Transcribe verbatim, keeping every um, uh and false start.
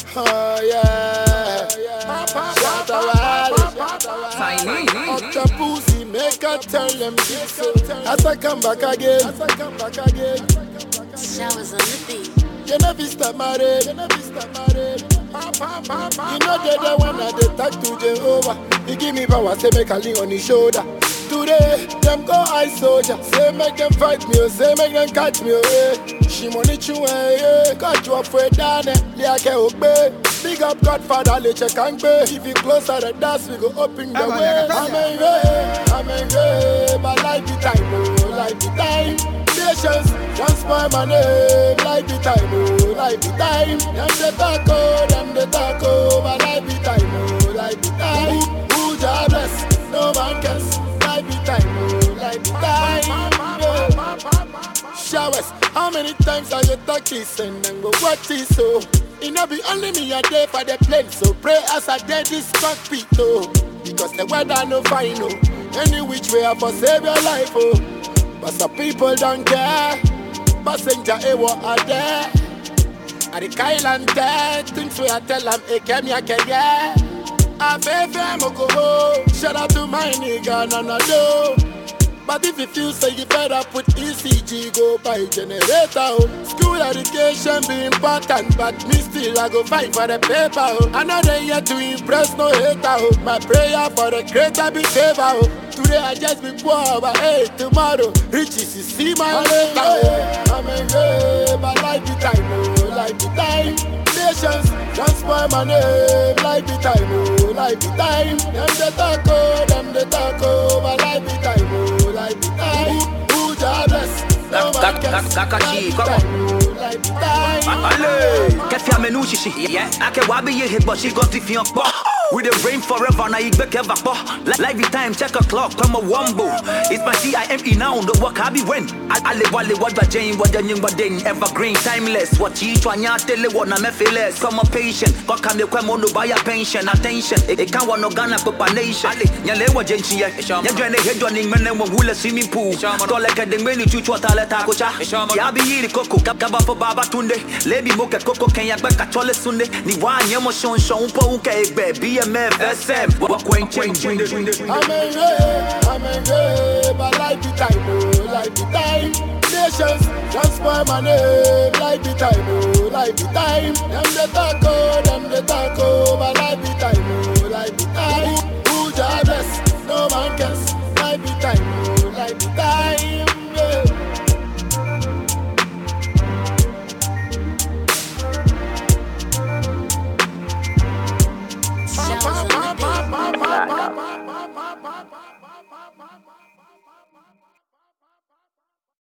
Oh yeah, shout out, up the pussy, make her tell them this. As I come back again, as I come back again. Showers on the beat. You never stop married, you never stop married. You know they the one that they talk to Jehovah. He give me power, say make a lean on his shoulder. Today, them go eye soldier. Say make them fight me, oh, say make them catch me, oh, yeah. She money chew, yeah. Cut you up for a dane, liake obey. Big up Godfather, let check and pay. If you closer the dance, we go open the way. I'm in way, I'm in way. My life be time, oh, life be time. Patience, transform my name. Life be time, oh, life be time. Them the taco, them the taco. My life be time, oh, life be time. Who, who jobless, no man cares. Life be time, oh, life be time. Yeah. Showers, how many times are you talk this and then go what this so? It not be only me a day for the plane, so pray as I did this cockpit, oh. Because the weather no fine, oh. Any which way I for save your life, oh. But some people don't care. Passenger, eh, what are there? At the Kyle there, things where I tell them, eh, come here, come here. I feel fair, go. Shout out to my nigga, no, no, no. But if you feel so you better put E C G, go buy generator, oh. School education be important, but me still I go fight for the paper, oh. I know they here to impress no hater, oh. My prayer for the greater be favor, oh. Today I just be poor, but hey, tomorrow riches you see my later, oh. I'm in way, my life be time, oh, life be time. Patience, transform my name, life be time, oh, life be time. Them the taco, them the taco, my life be time, oh, life be time. Who jobless, no man cares. Kakashi, come on. Life be time. Allez, qu'est-ce qu'il y a menou chichi? Yeah, ake wabi ye hit, but she got the fian po. We the rain forever, now you back ever po. Life is time, check a clock, come a wombo. It's my C I M E now, the work I be when. I live while what the Jane, what the young, what then evergreen, timeless. What you try, ya tell you what, na me feel less. Come on, patient, what can you come on to buy a pension, attention. It can't want no Ghana for a nation. Nyale wa jenchi ya, ya join the head running, men and wula swimming pool. Call like a ding, when you choose what I let her go cha. Ya be yiri koko, kaba for Baba Tunde. Lady moke koko, can ya back at Chole Sunday. Ni wa nyamo shon shon po uke baby. M F S M, what quaint change? I'm in way, I'm in way, my life be time, oh, life be time. Nations, transform my name, life be time, oh, life be time. Them the taco, them the taco, my life